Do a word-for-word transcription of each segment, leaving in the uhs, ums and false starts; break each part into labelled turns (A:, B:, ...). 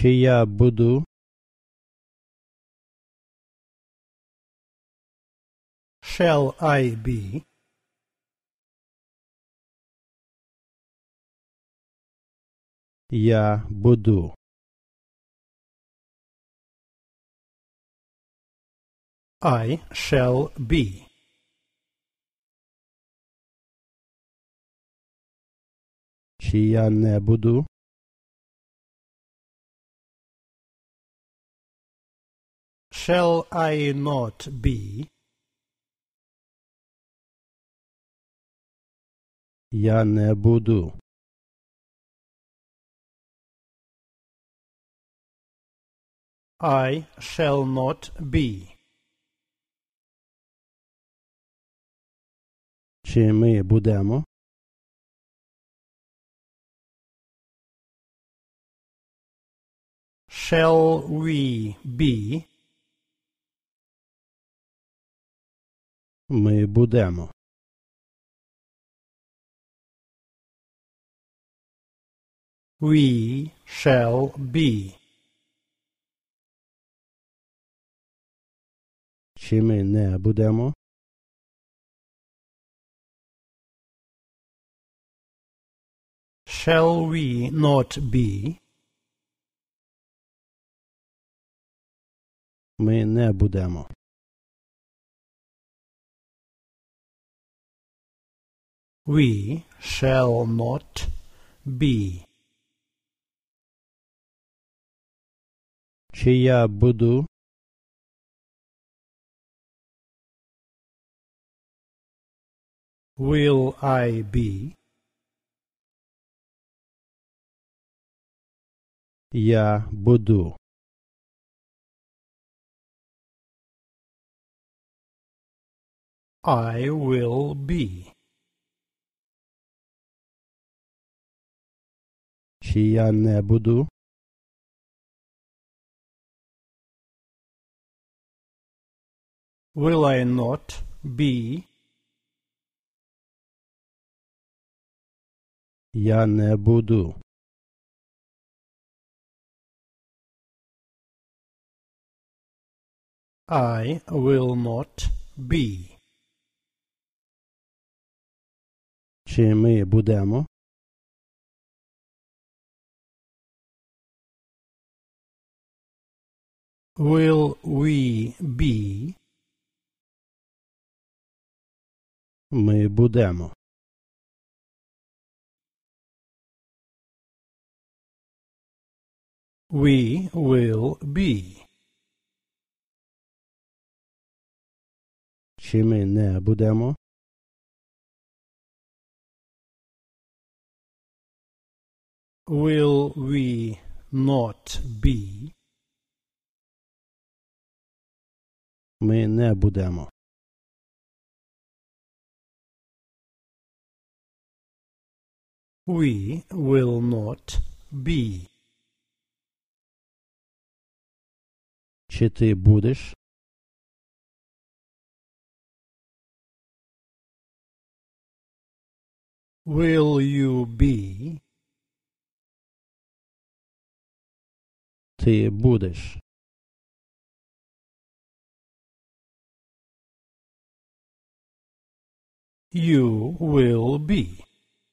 A: Чи я буду?
B: Shall I be?
A: Я буду.
B: I shall be.
A: Чи я не буду?
B: Shall I not be?
A: Я не буду.
B: I shall not be.
A: Чи ми будемо?
B: Shall we be?
A: Ми будемо.
B: We shall be.
A: Чи ми не будемо?
B: Shall we not be?
A: Ми не будемо.
B: We shall not be.
A: Чи я буду?
B: Will I be?
A: Я буду.
B: I will be.
A: Чи я не буду?
B: Will I not be?
A: Я не буду.
B: I will not be.
A: Чи ми будемо?
B: Will we be?
A: Ми будемо.
B: We will be.
A: Чи ми не будемо?
B: Will we not be?
A: Ми не будемо.
B: We will not be.
A: Чи ти будеш?
B: Will you be?
A: Ти будеш.
B: You will be.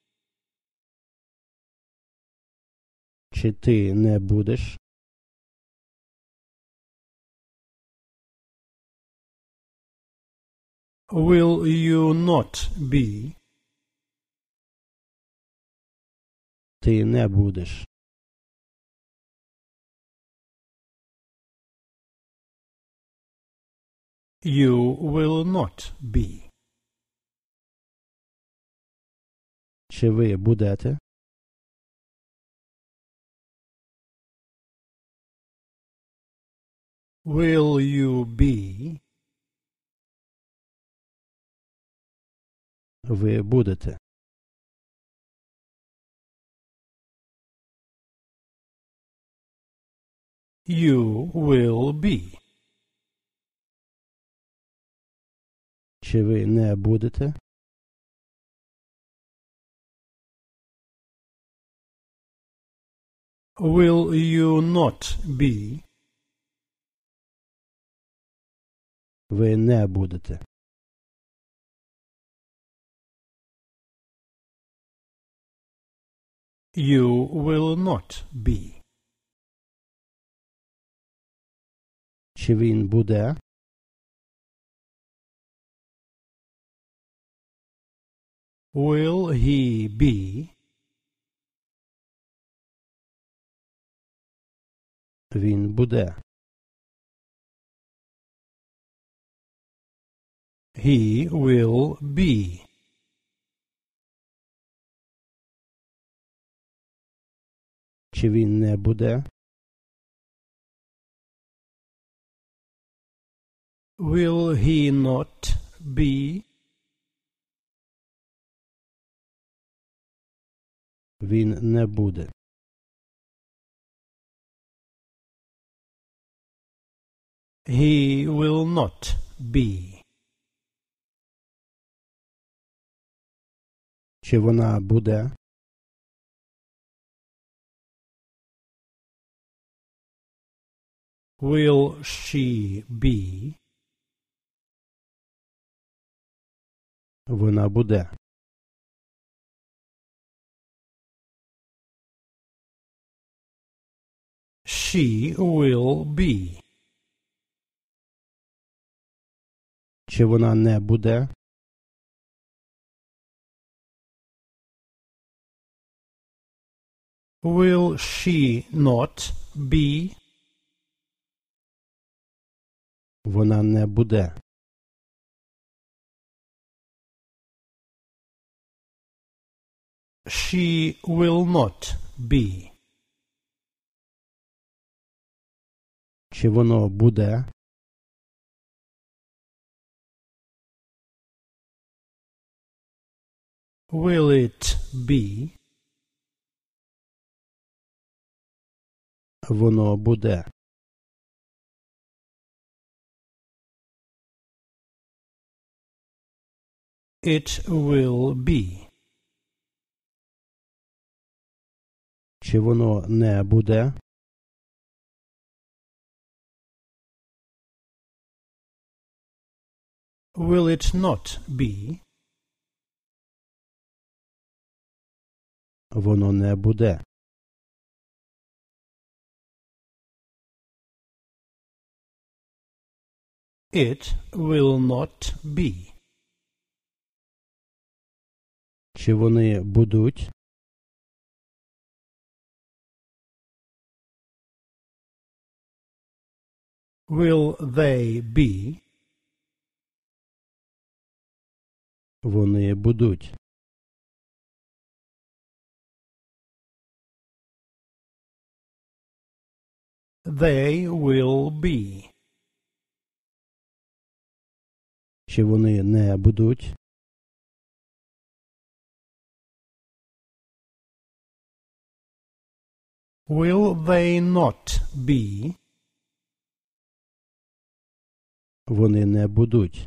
A: Чи ти не будеш?
B: Will you not be?
A: Ти не будеш.
B: You will not be.
A: Чи ви будете?
B: Will you be?
A: Ви будете.
B: You will be.
A: Чи ви не будете?
B: will you not be?
A: Ви не будете.
B: You will not be.
A: Чи він буде?
B: Will he be?
A: Він буде.
B: He will be.
A: Чи він не буде?
B: Will he not be?
A: Він не буде.
B: He will not be.
A: Чи вона буде?
B: Will she be?
A: Вона буде.
B: She will be.
A: Чи вона не буде?
B: Will she not be?
A: Вона не буде.
B: She will not be.
A: Чи воно буде?
B: Will it be?
A: Воно буде.
B: It will be.
A: Чи воно не буде?
B: Will it not be?
A: Воно не буде.
B: It will not be.
A: Чи вони будуть?
B: Will they be?
A: Вони будуть.
B: They will be.
A: Чи вони не будуть?
B: Will they not be?
A: Вони не будуть.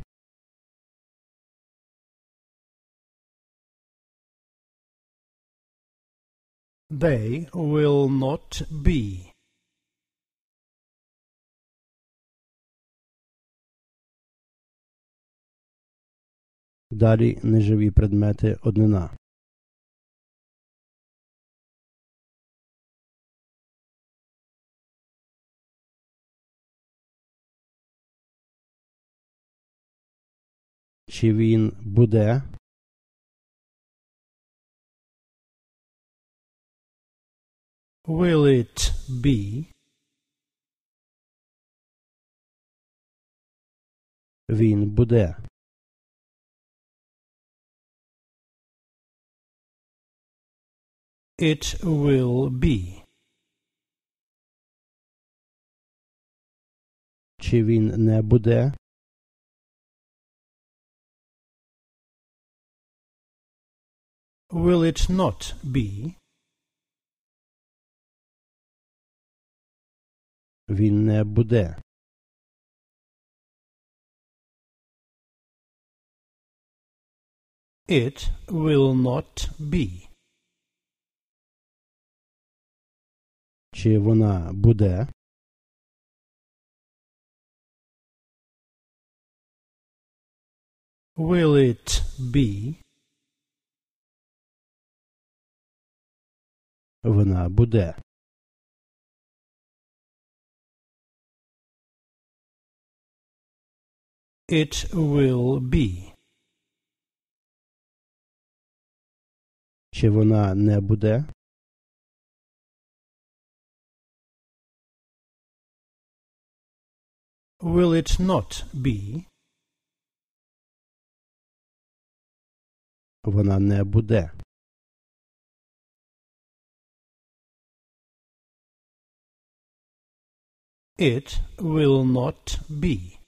B: They will not be.
A: Далі неживі предмети однина. Чи він буде?
B: Will it be?
A: Він буде.
B: It will be.
A: Чи він не буде?
B: Will it not be?
A: Він не буде.
B: It will not be.
A: Чи вона буде?
B: Will it be?
A: Вона буде.
B: It will be.
A: Чи вона не буде?
B: Will it not be?
A: Вона не буде.
B: It will not be.